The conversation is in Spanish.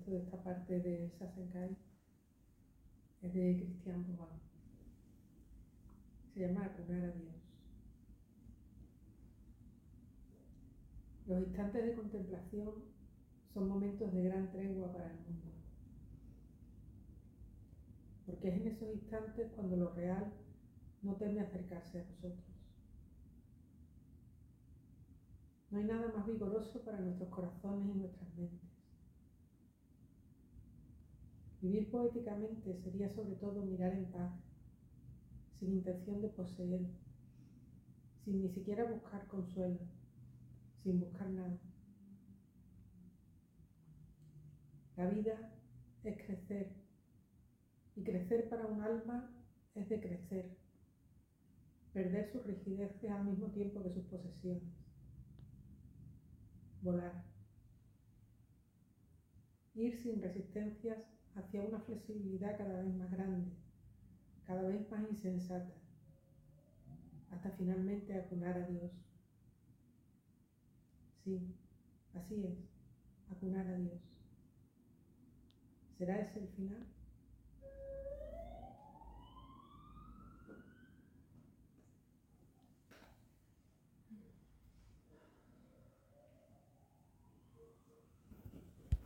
texto de esta parte de Sasenkai es de Christian Bourrin. Se llama Akunar a Dios. Los instantes de contemplación son momentos de gran tregua para el mundo, porque es en esos instantes cuando lo real no teme acercarse a nosotros. No hay nada más vigoroso para nuestros corazones y nuestras mentes. Vivir poéticamente sería sobre todo mirar en paz, sin intención de poseer, sin ni siquiera buscar consuelo, sin buscar nada. La vida es crecer, y crecer para un alma es decrecer, perder sus rigideces al mismo tiempo que sus posesiones, volar, ir sin resistencias hacia una flexibilidad cada vez más grande, cada vez más insensata, hasta finalmente acunar a Dios. Sí, así es, acunar a Dios. ¿Será ese el final?